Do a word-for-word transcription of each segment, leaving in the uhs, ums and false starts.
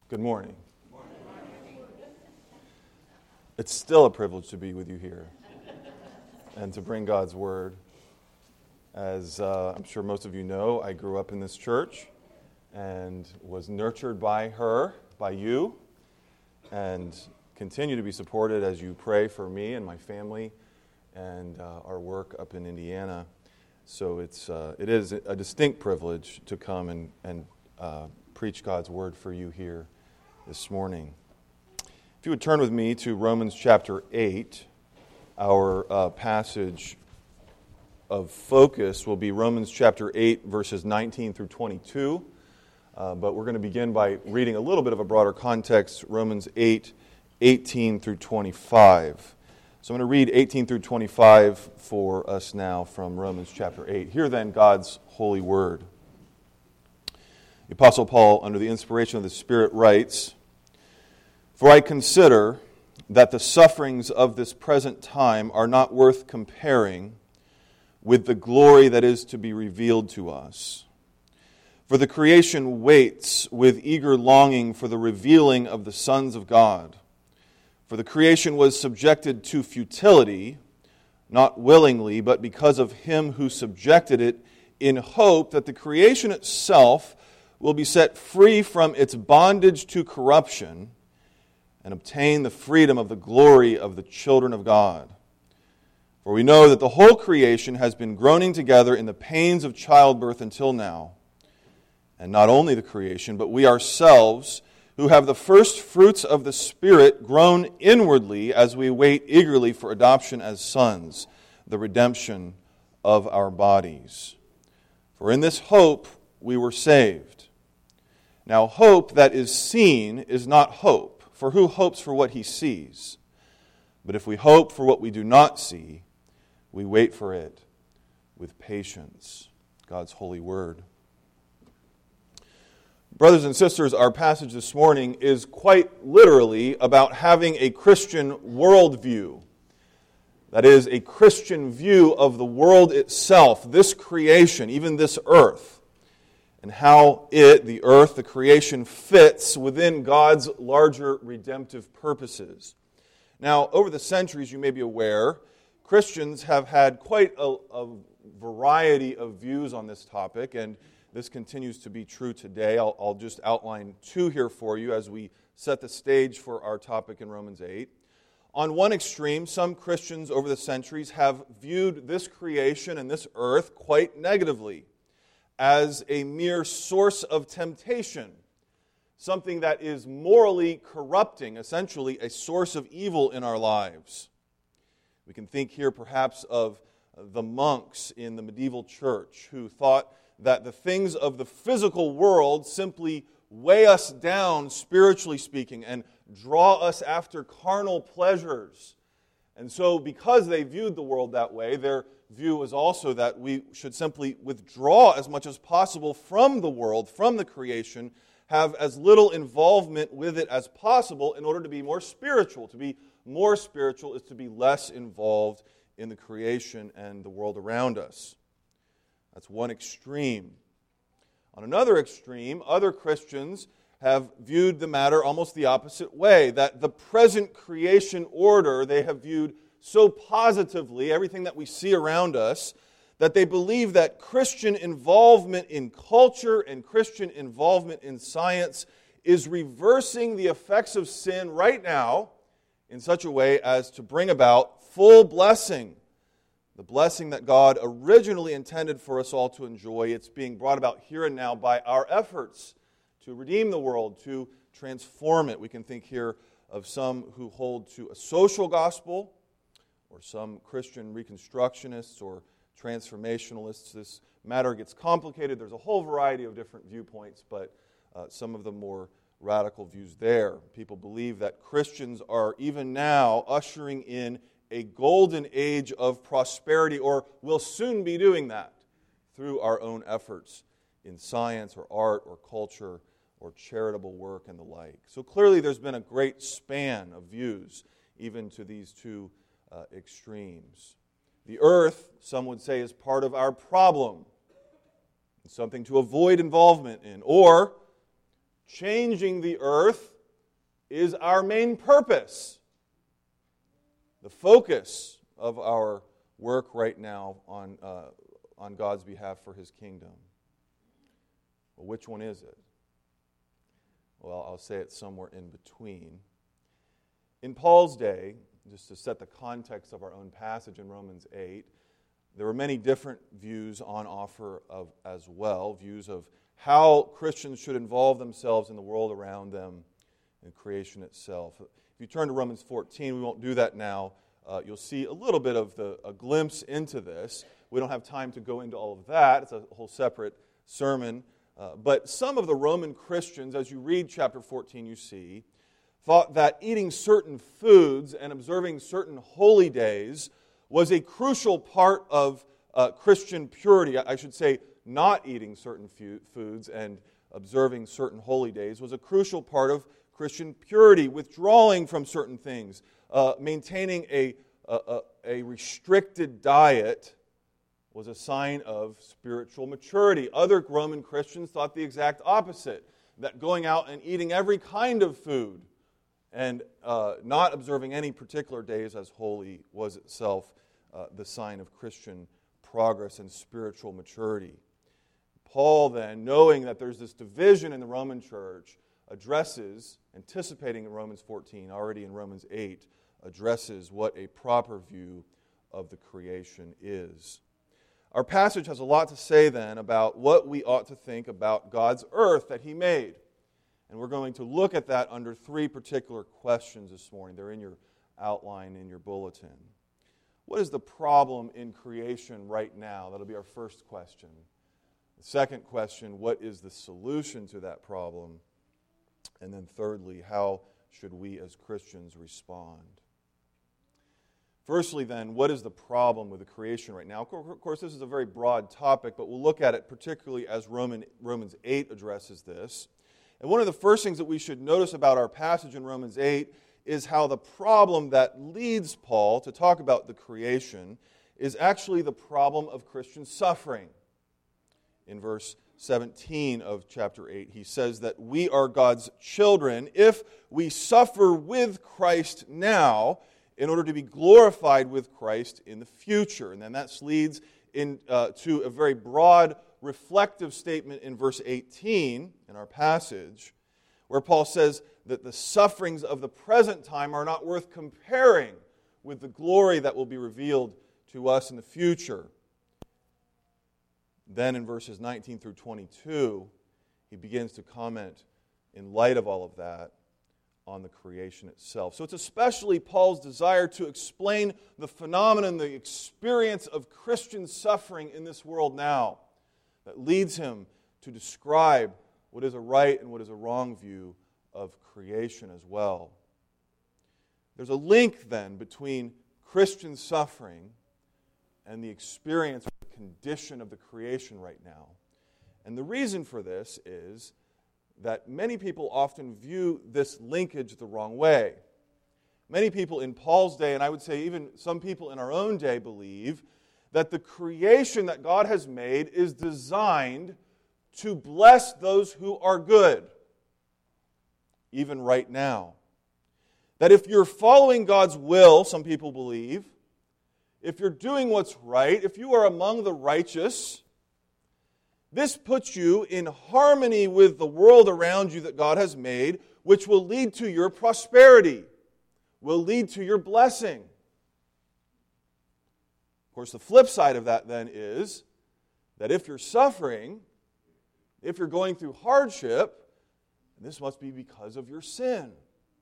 Good morning. It's still a privilege to be with you here and to bring God's Word. As uh, I'm sure most of you know, I grew up in this church and was nurtured by her, by you, and continue to be supported as you pray for me and my family and uh, our work up in Indiana. So it's uh, it is a distinct privilege to come and, and uh, preach God's Word for you here this morning. If you would turn with me to Romans chapter eight, our uh, passage of focus will be Romans chapter eight, verses nineteen through twenty-two. Uh, but we're going to begin by reading a little bit of a broader context, Romans eight, eighteen through twenty-five. So I'm going to read eighteen through twenty-five for us now from Romans chapter eight. Hear then God's holy word. The Apostle Paul, under the inspiration of the Spirit, writes, "For I consider that the sufferings of this present time are not worth comparing with the glory that is to be revealed to us. For the creation waits with eager longing for the revealing of the sons of God. For the creation was subjected to futility, not willingly, but because of him who subjected it, in hope that the creation itself will be set free from its bondage to corruption and obtain the freedom of the glory of the children of God. For we know that the whole creation has been groaning together in the pains of childbirth until now. And not only the creation, but we ourselves, who have the first fruits of the Spirit, groan inwardly as we wait eagerly for adoption as sons, the redemption of our bodies. For in this hope we were saved. Now hope that is seen is not hope, for who hopes for what he sees? But if we hope for what we do not see, we wait for it with patience." God's holy word. Brothers and sisters, our passage this morning is quite literally about having a Christian worldview. That is, a Christian view of the world itself, this creation, even this earth, and how it, the earth, the creation, fits within God's larger redemptive purposes. Now, over the centuries, you may be aware, Christians have had quite a, a variety of views on this topic, and this continues to be true today. I'll, I'll just outline two here for you as we set the stage for our topic in Romans eight. On one extreme, some Christians over the centuries have viewed this creation and this earth quite negatively, as a mere source of temptation, something that is morally corrupting, essentially a source of evil in our lives. We can think here perhaps of the monks in the medieval church who thought that the things of the physical world simply weigh us down, spiritually speaking, and draw us after carnal pleasures. And so because they viewed the world that way, their view was also that we should simply withdraw as much as possible from the world, from the creation, have as little involvement with it as possible in order to be more spiritual. To be more spiritual is to be less involved in the creation and the world around us. That's one extreme. On another extreme, other Christians have viewed the matter almost the opposite way, that the present creation order they have viewed so positively, everything that we see around us, that they believe that Christian involvement in culture and Christian involvement in science is reversing the effects of sin right now in such a way as to bring about full blessing. The blessing that God originally intended for us all to enjoy, it's being brought about here and now by our efforts to redeem the world, to transform it. We can think here of some who hold to a social gospel, or some Christian reconstructionists or transformationalists. This matter gets complicated. There's a whole variety of different viewpoints, but uh, some of the more radical views there. People believe that Christians are even now ushering in a golden age of prosperity, or will soon be doing that through our own efforts in science or art or culture or charitable work and the like. So clearly there's been a great span of views even to these two Uh, extremes. The earth, some would say, is part of our problem, something to avoid involvement in. Or changing the earth is our main purpose. The focus of our work right now on, uh, on God's behalf for His kingdom. Well, which one is it? Well, I'll say it somewhere in between. In Paul's day, just to set the context of our own passage in Romans eight, there were many different views on offer of as well, views of how Christians should involve themselves in the world around them and creation itself. If you turn to Romans fourteen, we won't do that now. Uh, you'll see a little bit of the, a glimpse into this. We don't have time to go into all of that. It's a whole separate sermon. Uh, but some of the Roman Christians, as you read chapter fourteen, you see, thought that eating certain foods and observing certain holy days was a crucial part of uh, Christian purity. I should say not eating certain fu- foods and observing certain holy days was a crucial part of Christian purity, withdrawing from certain things, uh, maintaining a, a, a restricted diet was a sign of spiritual maturity. Other Roman Christians thought the exact opposite, that going out and eating every kind of food and uh, not observing any particular days as holy was itself uh, the sign of Christian progress and spiritual maturity. Paul then, knowing that there's this division in the Roman church, addresses, anticipating in Romans fourteen, already in Romans eight, addresses what a proper view of the creation is. Our passage has a lot to say then about what we ought to think about God's earth that He made. And we're going to look at that under three particular questions this morning. They're in your outline in your bulletin. What is the problem in creation right now? That'll be our first question. The second question, what is the solution to that problem? And then thirdly, how should we as Christians respond? Firstly, then, what is the problem with the creation right now? Of course, this is a very broad topic, but we'll look at it particularly as Roman, Romans eight addresses this. And one of the first things that we should notice about our passage in Romans eight is how the problem that leads Paul to talk about the creation is actually the problem of Christian suffering. In verse seventeen of chapter eight, he says that we are God's children if we suffer with Christ now, in order to be glorified with Christ in the future. And then that leads in, uh, to a very broad, reflective statement in verse eighteen in our passage, where Paul says that the sufferings of the present time are not worth comparing with the glory that will be revealed to us in the future. Then in verses nineteen through twenty-two, he begins to comment in light of all of that on the creation itself. So it's especially Paul's desire to explain the phenomenon, the experience of Christian suffering in this world now that leads him to describe what is a right and what is a wrong view of creation as well. There's a link then between Christian suffering and the experience of the condition of the creation right now. And the reason for this is that many people often view this linkage the wrong way. Many people in Paul's day, and I would say even some people in our own day, believe that the creation that God has made is designed to bless those who are good, even right now. That if you're following God's will, some people believe, if you're doing what's right, if you are among the righteous, this puts you in harmony with the world around you that God has made, which will lead to your prosperity, will lead to your blessing. Of course, the flip side of that then is that if you're suffering, if you're going through hardship, this must be because of your sin.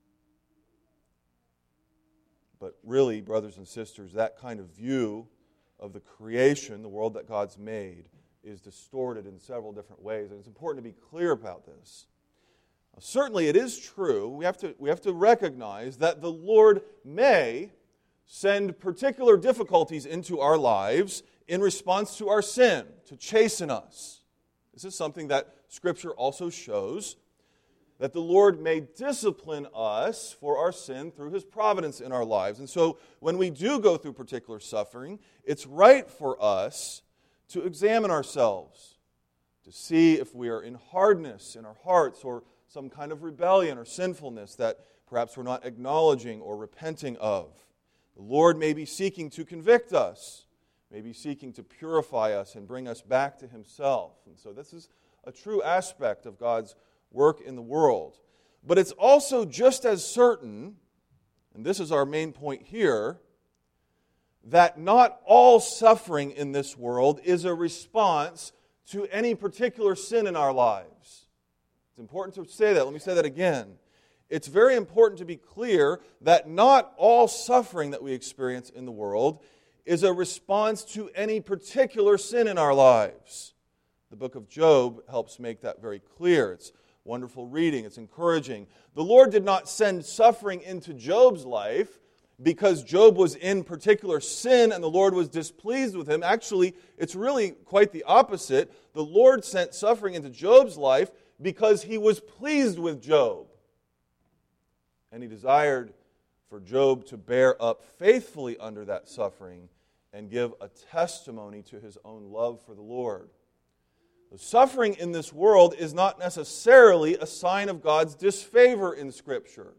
But really, brothers and sisters, that kind of view of the creation, the world that God's made, is distorted in several different ways, and it's important to be clear about this. Now, certainly it is true, we have to, we have to recognize that the Lord may send particular difficulties into our lives in response to our sin, to chasten us. This is something that Scripture also shows, that the Lord may discipline us for our sin through His providence in our lives. And so when we do go through particular suffering, it's right for us to examine ourselves, to see if we are in hardness in our hearts or some kind of rebellion or sinfulness that perhaps we're not acknowledging or repenting of. The Lord may be seeking to convict us, may be seeking to purify us and bring us back to Himself. And so this is a true aspect of God's work in the world. But it's also just as certain, and this is our main point here, that not all suffering in this world is a response to any particular sin in our lives. It's important to say that. Let me say that again. It's very important to be clear that not all suffering that we experience in the world is a response to any particular sin in our lives. The book of Job helps make that very clear. It's wonderful reading. It's encouraging. The Lord did not send suffering into Job's life because Job was in particular sin and the Lord was displeased with him. Actually, it's really quite the opposite. The Lord sent suffering into Job's life because He was pleased with Job. And He desired for Job to bear up faithfully under that suffering and give a testimony to his own love for the Lord. The suffering in this world is not necessarily a sign of God's disfavor in Scripture.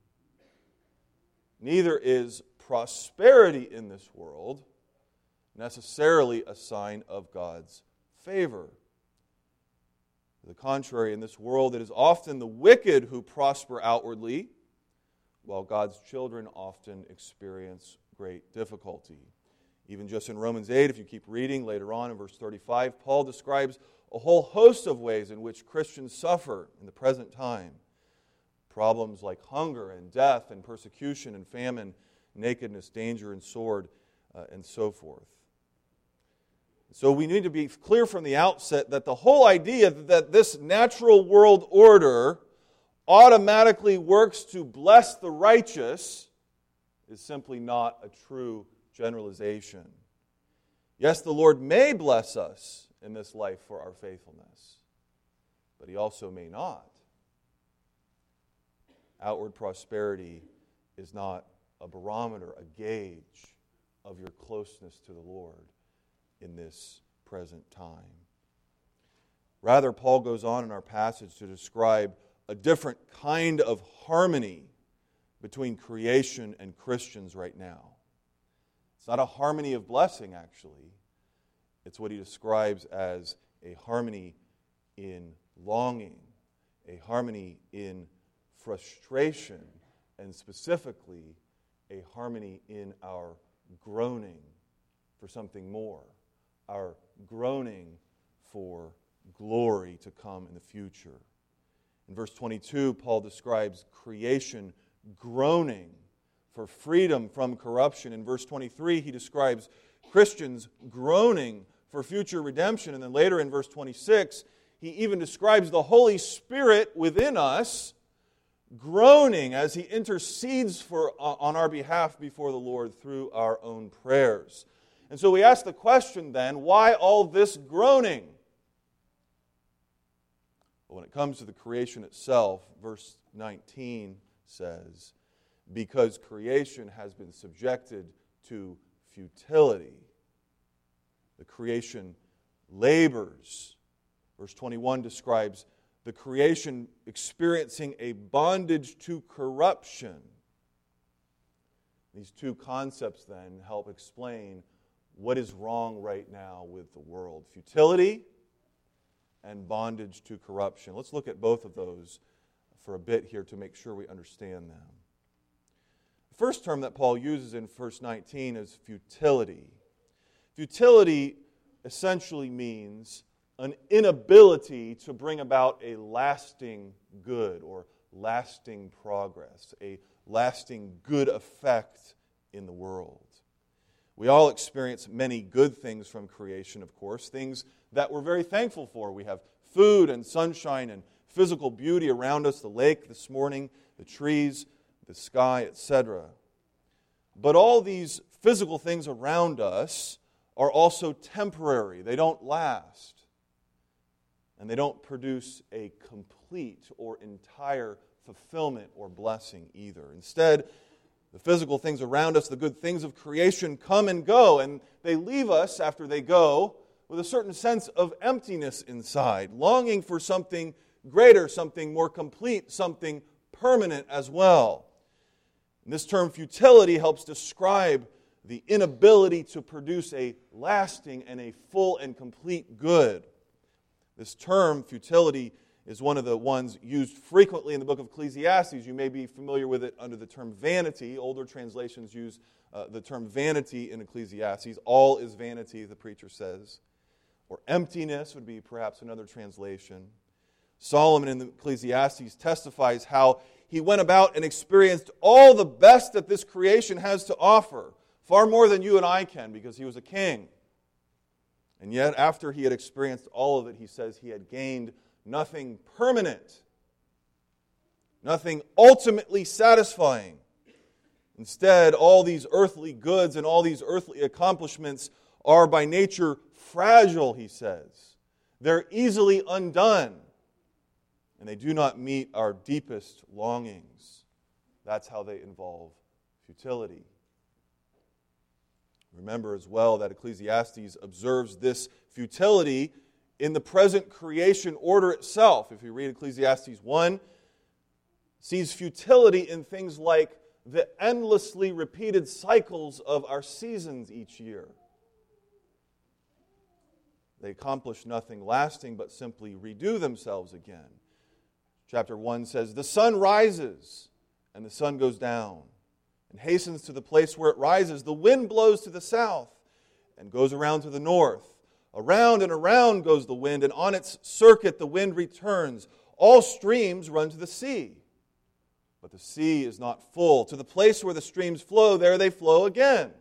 Neither is prosperity in this world necessarily a sign of God's favor. To the contrary, in this world it is often the wicked who prosper outwardly, while God's children often experience great difficulty. Even just in Romans eight, if you keep reading later on in verse thirty-five, Paul describes a whole host of ways in which Christians suffer in the present time. Problems like hunger and death and persecution and famine, nakedness, danger and sword, uh, and so forth. So we need to be clear from the outset that the whole idea that this natural world order automatically works to bless the righteous is simply not a true generalization. Yes, the Lord may bless us in this life for our faithfulness, but He also may not. Outward prosperity is not a barometer, a gauge of your closeness to the Lord in this present time. Rather, Paul goes on in our passage to describe a different kind of harmony between creation and Christians right now. It's not a harmony of blessing, actually. It's what he describes as a harmony in longing, a harmony in frustration, and specifically a harmony in our groaning for something more, our groaning for glory to come in the future. In verse twenty-two, Paul describes creation groaning for freedom from corruption. In verse twenty-three, he describes Christians groaning for future redemption. And then later in verse twenty-six, he even describes the Holy Spirit within us groaning as He intercedes for, uh, on our behalf before the Lord through our own prayers. And so we ask the question then, why all this groaning? Well, when it comes to the creation itself, verse nineteen says, because creation has been subjected to futility. The creation labors. Verse twenty-one describes the creation experiencing a bondage to corruption. These two concepts then help explain what is wrong right now with the world. Futility and bondage to corruption. Let's look at both of those for a bit here to make sure we understand them. The first term that Paul uses in verse nineteen is futility. Futility essentially means an inability to bring about a lasting good or lasting progress, a lasting good effect in the world. We all experience many good things from creation, of course, things that we're very thankful for. We have food and sunshine and physical beauty around us, the lake this morning, the trees, the sky, et cetera. But all these physical things around us are also temporary. They don't last. And they don't produce a complete or entire fulfillment or blessing either. Instead, the physical things around us, the good things of creation, come and go, and they leave us, after they go, with a certain sense of emptiness inside, longing for something greater, something more complete, something permanent as well. And this term futility helps describe the inability to produce a lasting and a full and complete good. This term, futility, is one of the ones used frequently in the book of Ecclesiastes. You may be familiar with it under the term vanity. Older translations use uh, the term vanity in Ecclesiastes. All is vanity, the preacher says. Or emptiness would be perhaps another translation. Solomon in the Ecclesiastes testifies how he went about and experienced all the best that this creation has to offer, far more than you and I can, because he was a king. And yet, after he had experienced all of it, he says he had gained nothing permanent, nothing ultimately satisfying. Instead, all these earthly goods and all these earthly accomplishments are by nature fragile, he says. They're easily undone, and they do not meet our deepest longings. That's how they involve futility. Remember as well that Ecclesiastes observes this futility in the present creation order itself. If you read Ecclesiastes one, sees futility in things like the endlessly repeated cycles of our seasons each year. They accomplish nothing lasting but simply redo themselves again. Chapter one says, "The sun rises and the sun goes down and hastens to the place where it rises. The wind blows to the south and goes around to the north. Around and around goes the wind, and on its circuit the wind returns. All streams run to the sea, but the sea is not full. To the place where the streams flow, there they flow again."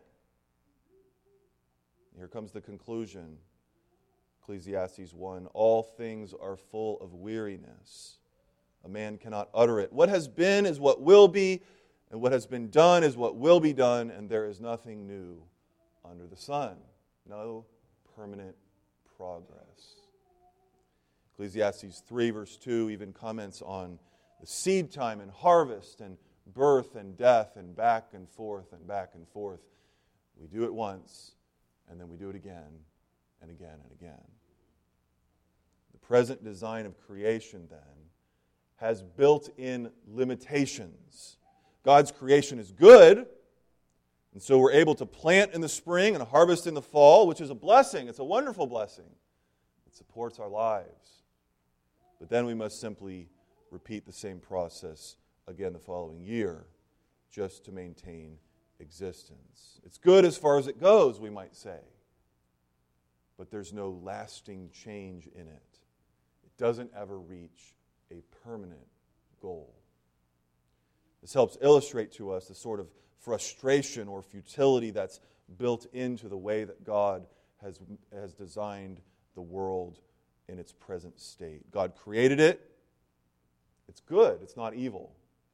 Here comes the conclusion. Ecclesiastes one, "All things are full of weariness. A man cannot utter it. What has been is what will be, and what has been done is what will be done, and there is nothing new under the sun." No permanent progress. Ecclesiastes three, verse two, even comments on the seed time and harvest and birth and death and back and forth and back and forth. We do it once, and then we do it again and again and again. The present design of creation, then, has built-in limitations. God's creation is good, and so we're able to plant in the spring and harvest in the fall, which is a blessing. It's a wonderful blessing. It supports our lives. But then we must simply repeat the same process again the following year, just to maintain existence. It's good as far as it goes, we might say, but there's no lasting change in it. It doesn't ever reach a permanent goal. This helps illustrate to us the sort of frustration or futility that's built into the way that God has, has designed the world in its present state. God created it. It's good. It's not evil.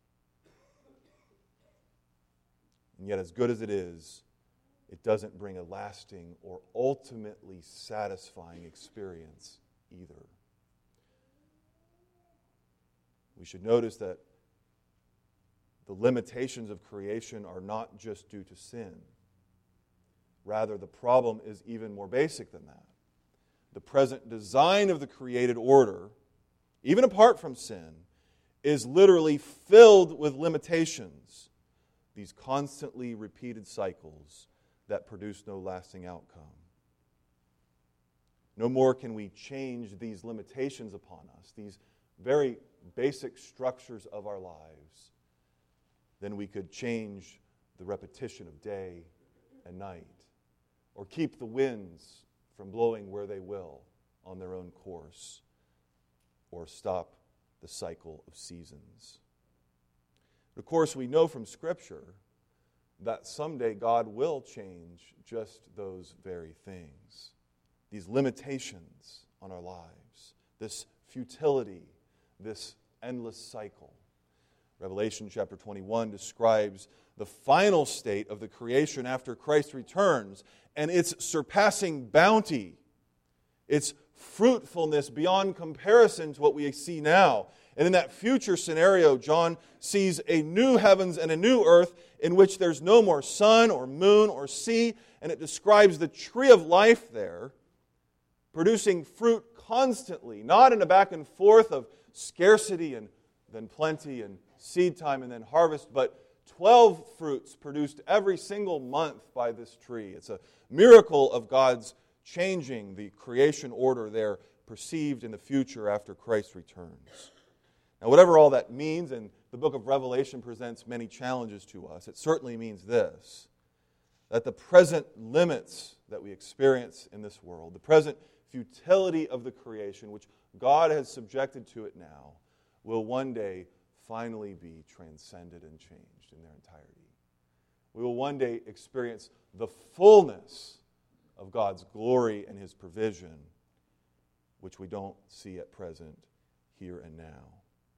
And yet, as good as it is, it doesn't bring a lasting or ultimately satisfying experience either. We should notice that the limitations of creation are not just due to sin. Rather, the problem is even more basic than that. The present design of the created order, even apart from sin, is literally filled with limitations, these constantly repeated cycles that produce no lasting outcome. No more can we change these limitations upon us, these very basic structures of our lives, than we could change the repetition of day and night, or keep the winds from blowing where they will on their own course, or stop the cycle of seasons. But of course, we know from Scripture that someday God will change just those very things. These limitations on our lives, this futility, this endless cycle. Revelation chapter twenty-one describes the final state of the creation after Christ returns and its surpassing bounty, its fruitfulness beyond comparison to what we see now. And in that future scenario, John sees a new heavens and a new earth in which there's no more sun or moon or sea, and it describes the tree of life there, producing fruit constantly, not in a back and forth of scarcity and then plenty and seed time and then harvest, but twelve fruits produced every single month by this tree. It's a miracle of God's changing the creation order there perceived in the future after Christ returns. Now, whatever all that means, and the book of Revelation presents many challenges to us, it certainly means this, that the present limits that we experience in this world, the present futility of the creation, which God has subjected to it now, will one day finally be transcended and changed in their entirety. We will one day experience the fullness of God's glory and His provision, which we don't see at present here and now.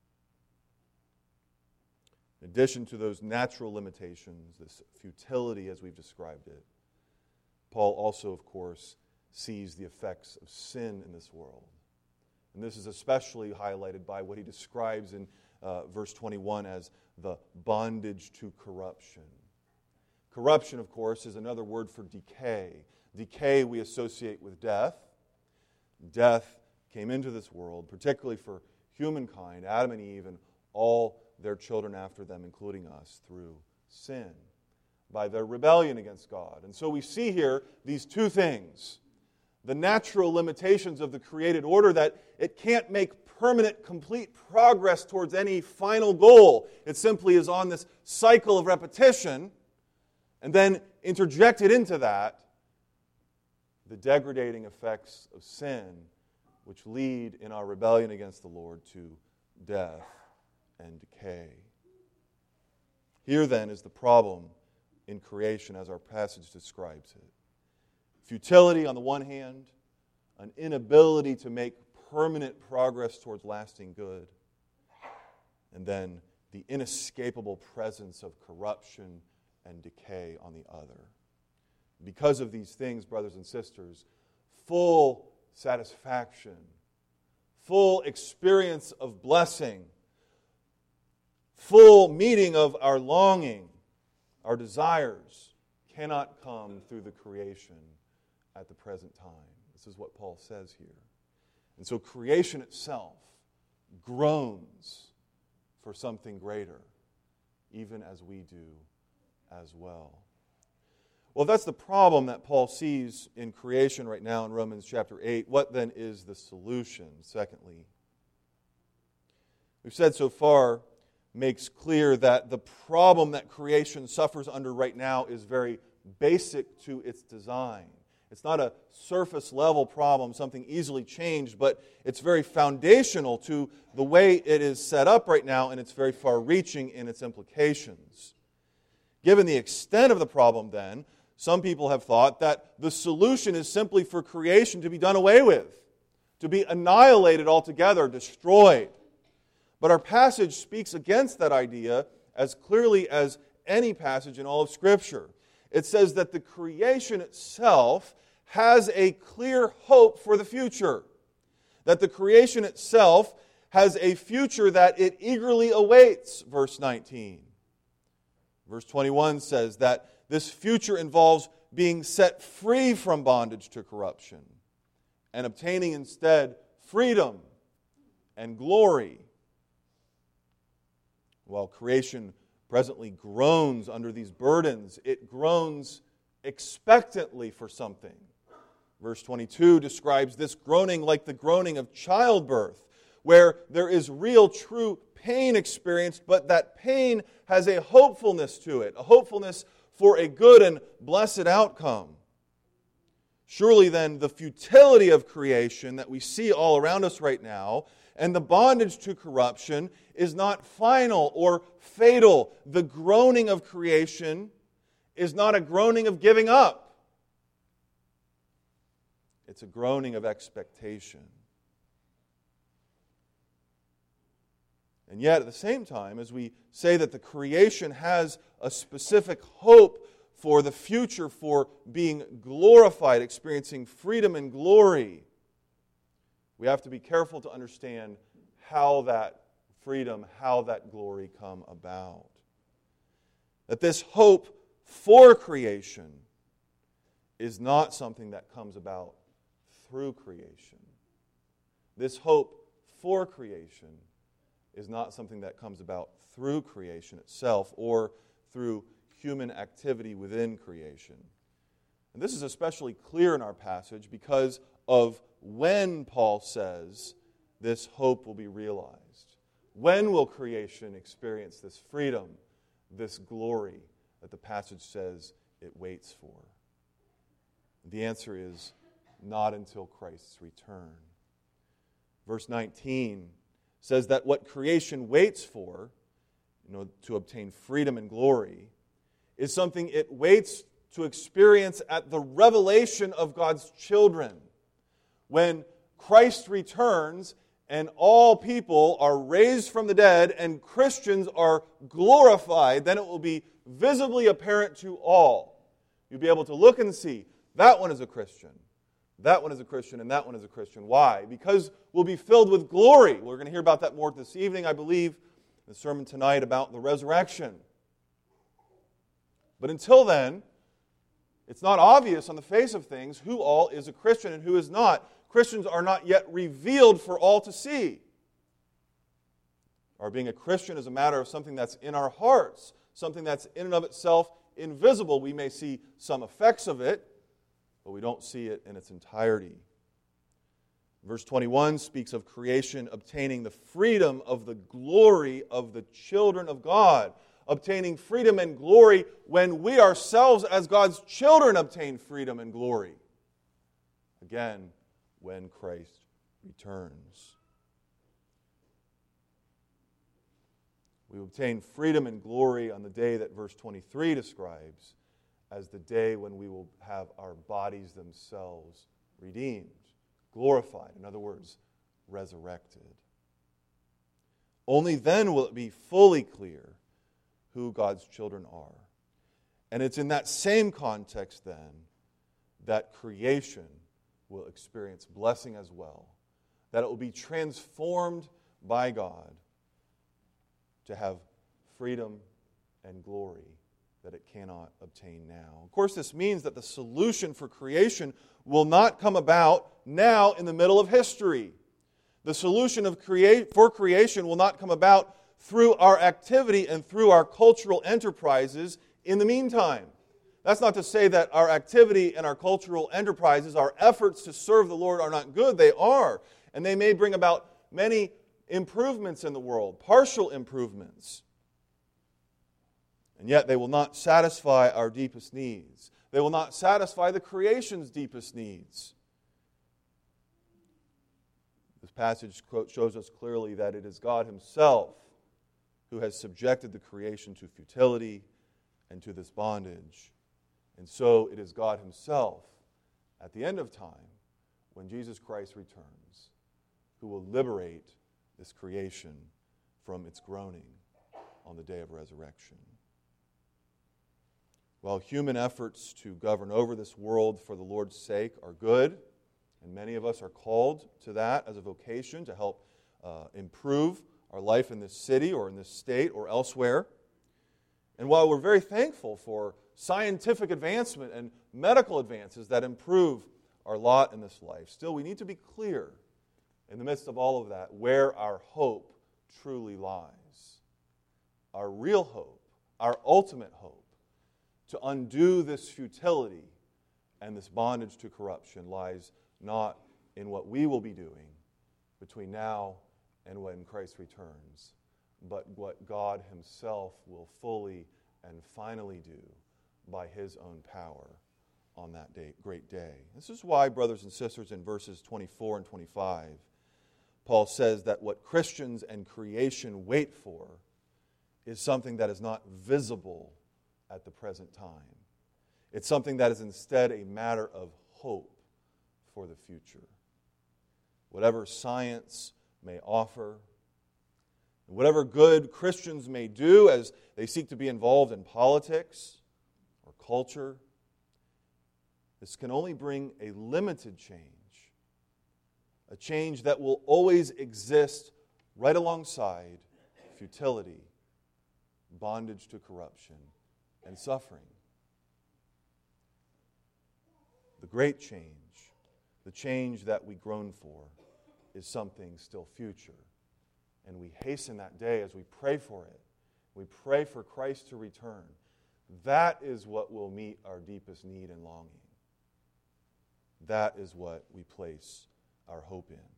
In addition to those natural limitations, this futility as we've described it, Paul also, of course, sees the effects of sin in this world. And this is especially highlighted by what he describes in uh, verse twenty-one as the bondage to corruption. Corruption, of course, is another word for decay. Decay we associate with death. Death came into this world, particularly for humankind, Adam and Eve, and all their children after them, including us, through sin, by their rebellion against God. And so we see here these two things. The natural limitations of the created order, that it can't make permanent, complete progress towards any final goal. It simply is on this cycle of repetition, and then interjected into that, the degrading effects of sin, which lead in our rebellion against the Lord to death and decay. Here then is the problem in creation as our passage describes it. Futility on the one hand, an inability to make permanent progress towards lasting good, and then the inescapable presence of corruption and decay on the other. Because of these things, brothers and sisters, full satisfaction, full experience of blessing, full meeting of our longing, our desires, cannot come through the creation at the present time. This is what Paul says here. And so creation itself groans for something greater, even as we do as well. Well, if that's the problem that Paul sees in creation right now in Romans chapter eight, what then is the solution? Secondly, we've said so far makes clear that the problem that creation suffers under right now is very basic to its design. It's not a surface level problem, something easily changed, but it's very foundational to the way it is set up right now, and it's very far reaching in its implications. Given the extent of the problem then, some people have thought that the solution is simply for creation to be done away with, to be annihilated altogether, destroyed. But our passage speaks against that idea as clearly as any passage in all of Scripture. It says that the creation itself has a clear hope for the future. That the creation itself has a future that it eagerly awaits, verse nineteen. Verse twenty-one says that this future involves being set free from bondage to corruption and obtaining instead freedom and glory. While creation presently groans under these burdens, it groans expectantly for something. Verse twenty-two describes this groaning like the groaning of childbirth, where there is real, true pain experienced, but that pain has a hopefulness to it, a hopefulness for a good and blessed outcome. Surely then, the futility of creation that we see all around us right now and the bondage to corruption is not final or fatal. The groaning of creation is not a groaning of giving up. It's a groaning of expectation. And yet, at the same time, as we say that the creation has a specific hope for the future, for being glorified, experiencing freedom and glory, we have to be careful to understand how that freedom, how that glory come about. That this hope for creation is not something that comes about through creation. This hope for creation is not something that comes about through creation itself or through human activity within creation. And this is especially clear in our passage because of when Paul says this hope will be realized. When will creation experience this freedom, this glory that the passage says it waits for? The answer is not until Christ's return. Verse nineteen says that what creation waits for, you know, to obtain freedom and glory, is something it waits to experience at the revelation of God's children. When Christ returns and all people are raised from the dead and Christians are glorified, then it will be visibly apparent to all. You'll be able to look and see, that one is a Christian, that one is a Christian, and that one is a Christian. Why? Because we'll be filled with glory. We're going to hear about that more this evening, I believe, in the sermon tonight about the resurrection. But until then, it's not obvious on the face of things who all is a Christian and who is not. Christians are not yet revealed for all to see. Our being a Christian is a matter of something that's in our hearts, something that's in and of itself invisible. We may see some effects of it, but we don't see it in its entirety. Verse twenty-one speaks of creation obtaining the freedom of the glory of the children of God. Obtaining freedom and glory when we ourselves as God's children obtain freedom and glory. Again, when Christ returns. We obtain freedom and glory on the day that verse twenty-three describes as the day when we will have our bodies themselves redeemed, glorified, in other words, resurrected. Only then will it be fully clear who God's children are. And it's in that same context then that creation will experience blessing as well, that it will be transformed by God to have freedom and glory that it cannot obtain now. Of course, this means that the solution for creation will not come about now in the middle of history. The solution of create, for creation will not come about through our activity and through our cultural enterprises in the meantime. That's not to say that our activity and our cultural enterprises, our efforts to serve the Lord are not good. They are. And they may bring about many improvements in the world, partial improvements. And yet they will not satisfy our deepest needs. They will not satisfy the creation's deepest needs. This passage shows us clearly that it is God Himself who has subjected the creation to futility and to this bondage. And so it is God Himself, at the end of time, when Jesus Christ returns, who will liberate this creation from its groaning on the day of resurrection. While human efforts to govern over this world for the Lord's sake are good, and many of us are called to that as a vocation to help uh, improve our life in this city or in this state or elsewhere. And while we're very thankful for scientific advancement and medical advances that improve our lot in this life, still we need to be clear in the midst of all of that where our hope truly lies. Our real hope, our ultimate hope, to undo this futility and this bondage to corruption lies not in what we will be doing between now and when Christ returns, but what God Himself will fully and finally do by His own power on that day, great day. This is why, brothers and sisters, in verses twenty-four and twenty-five, Paul says that what Christians and creation wait for is something that is not visible at the present time. It's something that is instead a matter of hope for the future. Whatever science may offer, whatever good Christians may do as they seek to be involved in politics or culture, this can only bring a limited change, a change that will always exist right alongside futility, bondage to corruption, and suffering. The great change, the change that we groan for, is something still future. And we hasten that day as we pray for it. We pray for Christ to return. That is what will meet our deepest need and longing. That is what we place our hope in.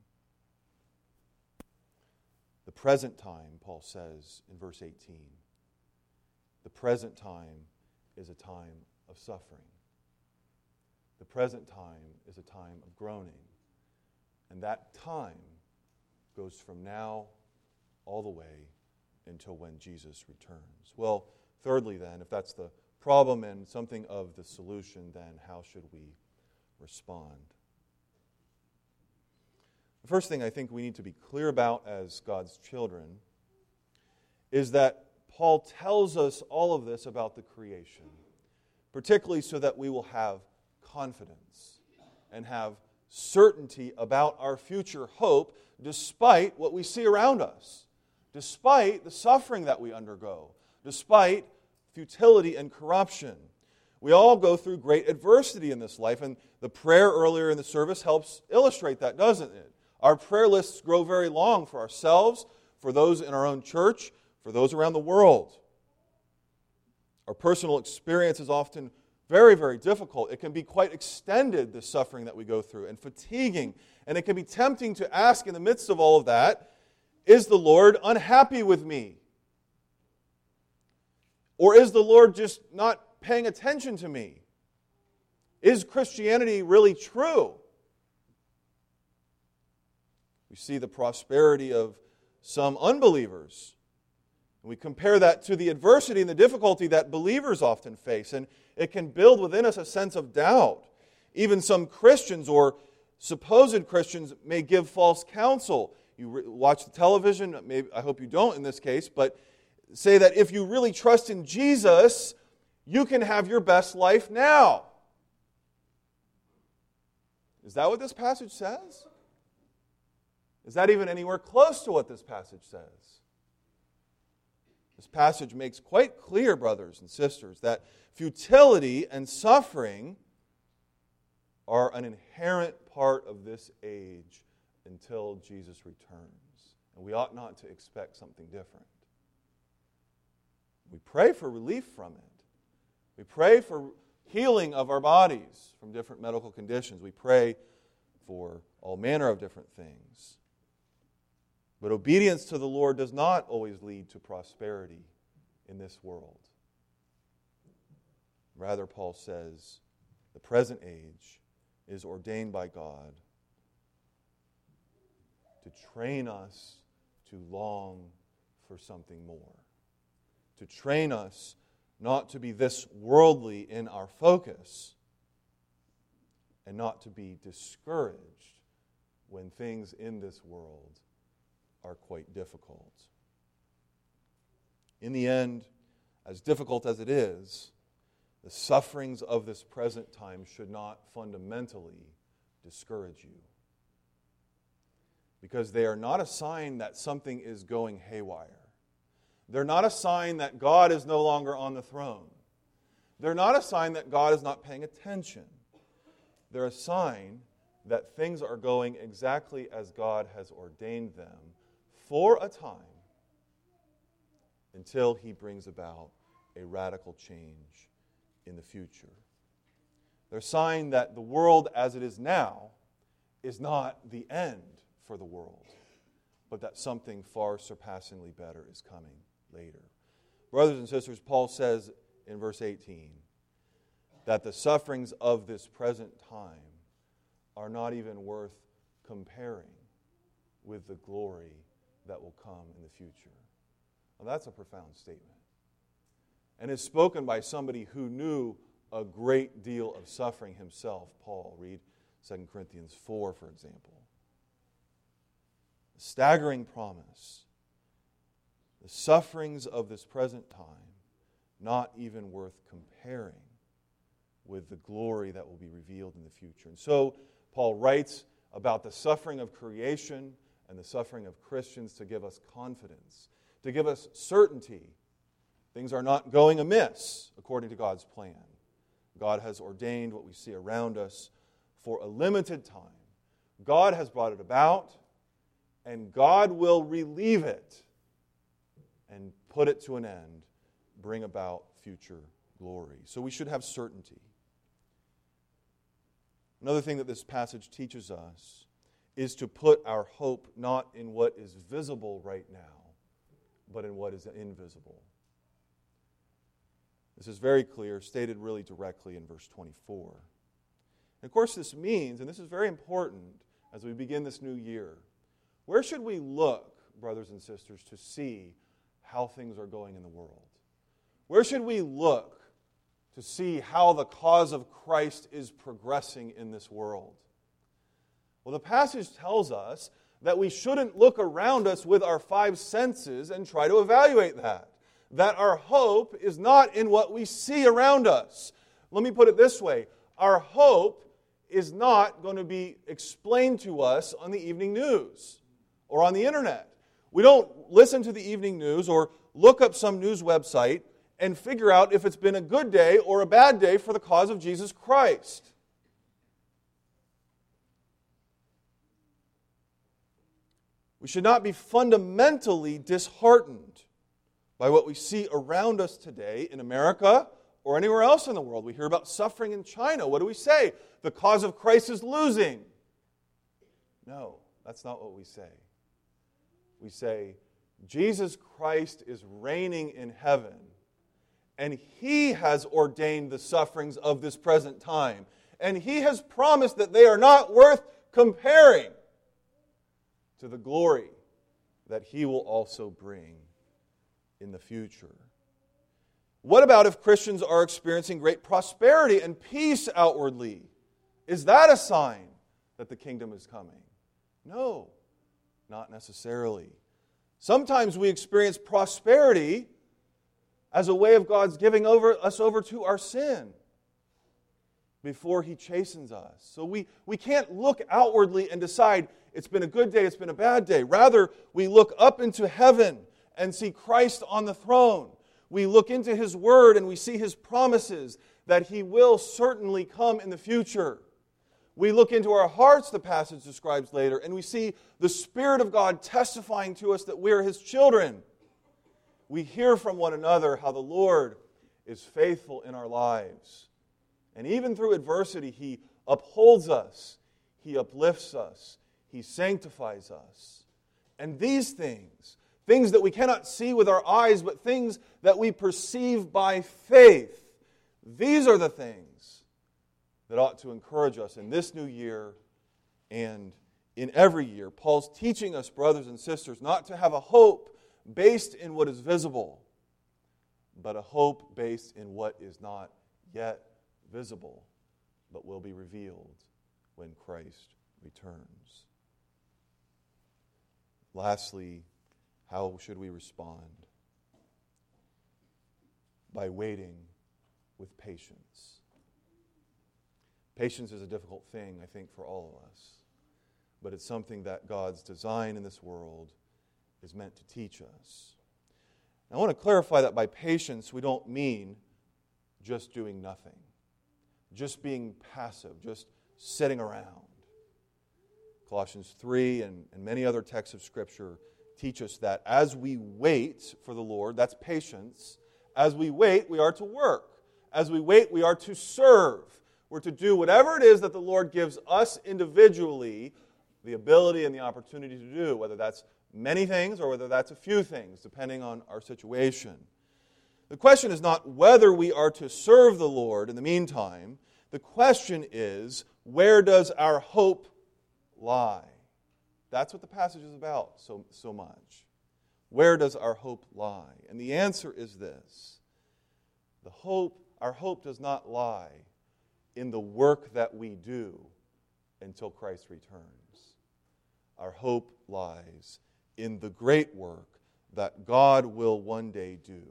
The present time, Paul says in verse eighteen, the present time is a time of suffering. The present time is a time of groaning. And that time goes from now all the way until when Jesus returns. Well, thirdly then, if that's the problem and something of the solution, then how should we respond? The first thing I think we need to be clear about as God's children is that Paul tells us all of this about the creation, particularly so that we will have confidence and have certainty about our future hope despite what we see around us, despite the suffering that we undergo, despite futility and corruption. We all go through great adversity in this life, and the prayer earlier in the service helps illustrate that, doesn't it? Our prayer lists grow very long for ourselves, for those in our own church, for those around the world. Our personal experience is often very, very difficult. It can be quite extended, the suffering that we go through, and fatiguing. And it can be tempting to ask in the midst of all of that, is the Lord unhappy with me? Or is the Lord just not paying attention to me? Is Christianity really true? We see the prosperity of some unbelievers. We compare that to the adversity and the difficulty that believers often face, and it can build within us a sense of doubt. Even some Christians or supposed Christians may give false counsel. You re- watch the television, maybe, I hope you don't in this case, but say that if you really trust in Jesus, you can have your best life now. Is that what this passage says? Is that even anywhere close to what this passage says? This passage makes quite clear, brothers and sisters, that futility and suffering are an inherent part of this age until Jesus returns. And we ought not to expect something different. We pray for relief from it. We pray for healing of our bodies from different medical conditions. We pray for all manner of different things. But obedience to the Lord does not always lead to prosperity in this world. Rather, Paul says, the present age is ordained by God to train us to long for something more. To train us not to be this worldly in our focus and not to be discouraged when things in this world are quite difficult. In the end, as difficult as it is, the sufferings of this present time should not fundamentally discourage you, because they are not a sign that something is going haywire. They're not a sign that God is no longer on the throne. They're not a sign that God is not paying attention. They're a sign that things are going exactly as God has ordained them for a time until He brings about a radical change in the future. They're a sign that the world as it is now is not the end for the world, but that something far surpassingly better is coming later. Brothers and sisters, Paul says in verse eighteen that the sufferings of this present time are not even worth comparing with the glory that will come in the future. Well, that's a profound statement. And is spoken by somebody who knew a great deal of suffering himself. Paul, read Second Corinthians four, for example. A staggering promise. The sufferings of this present time, not even worth comparing with the glory that will be revealed in the future. And so, Paul writes about the suffering of creation and the suffering of Christians to give us confidence, to give us certainty. Things are not going amiss according to God's plan. God has ordained what we see around us for a limited time. God has brought it about, and God will relieve it and put it to an end, bring about future glory. So we should have certainty. Another thing that this passage teaches us is to put our hope not in what is visible right now, but in what is invisible. This is very clear, stated really directly in verse twenty-four. And of course, this means, and this is very important as we begin this new year, where should we look, brothers and sisters, to see how things are going in the world? Where should we look to see how the cause of Christ is progressing in this world? Well, the passage tells us that we shouldn't look around us with our five senses and try to evaluate that. That our hope is not in what we see around us. Let me put it this way. Our hope is not going to be explained to us on the evening news or on the internet. We don't listen to the evening news or look up some news website and figure out if it's been a good day or a bad day for the cause of Jesus Christ. We should not be fundamentally disheartened by what we see around us today in America or anywhere else in the world. We hear about suffering in China. What do we say? The cause of Christ is losing. No, that's not what we say. We say, Jesus Christ is reigning in heaven, and He has ordained the sufferings of this present time. And He has promised that they are not worth comparing to the glory that He will also bring in the future. What about if Christians are experiencing great prosperity and peace outwardly? Is that a sign that the kingdom is coming? No, not necessarily. Sometimes we experience prosperity as a way of God's giving over us over to our sin before He chastens us. So we, we can't look outwardly and decide it's been a good day, it's been a bad day. Rather, we look up into heaven and see Christ on the throne. We look into His Word and we see His promises that He will certainly come in the future. We look into our hearts, the passage describes later, and we see the Spirit of God testifying to us that we are His children. We hear from one another how the Lord is faithful in our lives. And even through adversity, He upholds us, He uplifts us, He sanctifies us. And these things, things that we cannot see with our eyes, but things that we perceive by faith, these are the things that ought to encourage us in this new year and in every year. Paul's teaching us, brothers and sisters, not to have a hope based in what is visible, but a hope based in what is not yet visible, but will be revealed when Christ returns. Lastly, how should we respond? By waiting with patience. Patience is a difficult thing, I think, for all of us. But it's something that God's design in this world is meant to teach us. Now, I want to clarify that by patience, we don't mean just doing nothing. Just being passive, just sitting around. Colossians three and, and many other texts of Scripture teach us that as we wait for the Lord, that's patience. As we wait, we are to work. As we wait, we are to serve. We're to do whatever it is that the Lord gives us individually the ability and the opportunity to do, whether that's many things or whether that's a few things, depending on our situation. The question is not whether we are to serve the Lord in the meantime. The question is, where does our hope lie? That's what the passage is about so, so much. Where does our hope lie? And the answer is this. The hope, our hope does not lie in the work that we do until Christ returns. Our hope lies in the great work that God will one day do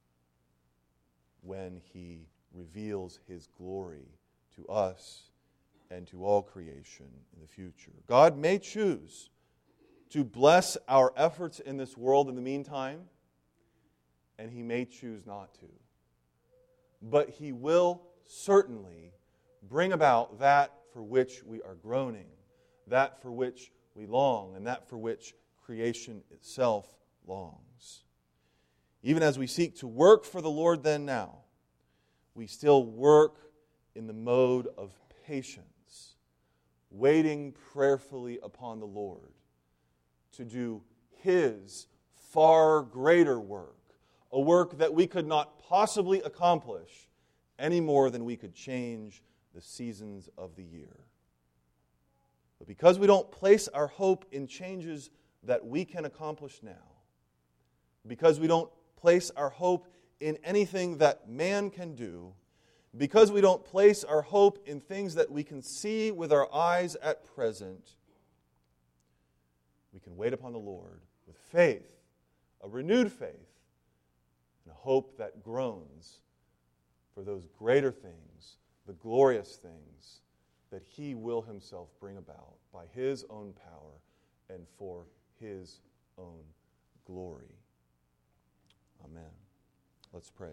when He reveals His glory to us and to all creation in the future. God may choose to bless our efforts in this world in the meantime, and He may choose not to. But He will certainly bring about that for which we are groaning, that for which we long, and that for which creation itself longs. Even as we seek to work for the Lord then now, we still work in the mode of patience, waiting prayerfully upon the Lord to do His far greater work, a work that we could not possibly accomplish any more than we could change the seasons of the year. But because we don't place our hope in changes that we can accomplish now, because we don't place our hope in anything that man can do, because we don't place our hope in things that we can see with our eyes at present, we can wait upon the Lord with faith, a renewed faith, and a hope that groans for those greater things, the glorious things that He will Himself bring about by His own power and for His own glory. Amen. Let's pray.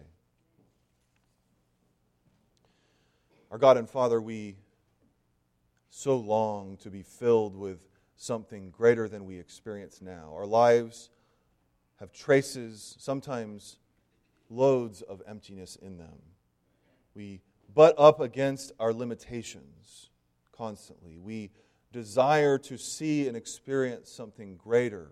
Our God and Father, we so long to be filled with something greater than we experience now. Our lives have traces, sometimes loads of emptiness in them. We butt up against our limitations constantly. We desire to see and experience something greater.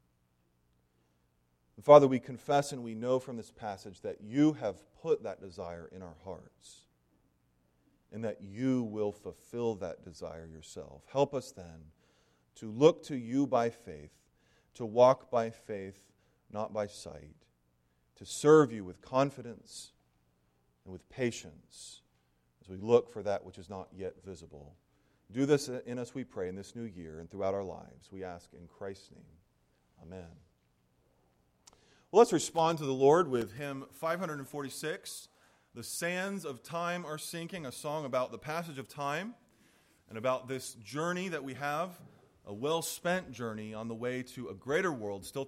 And Father, we confess and we know from this passage that You have put that desire in our hearts and that You will fulfill that desire Yourself. Help us then to look to You by faith, to walk by faith, not by sight, to serve You with confidence and with patience as we look for that which is not yet visible. Do this in us, we pray, in this new year and throughout our lives. We ask in Christ's name. Amen. Well, let's respond to the Lord with hymn five forty-six, "The Sands of Time Are Sinking," a song about the passage of time and about this journey that we have, a well-spent journey on the way to a greater world still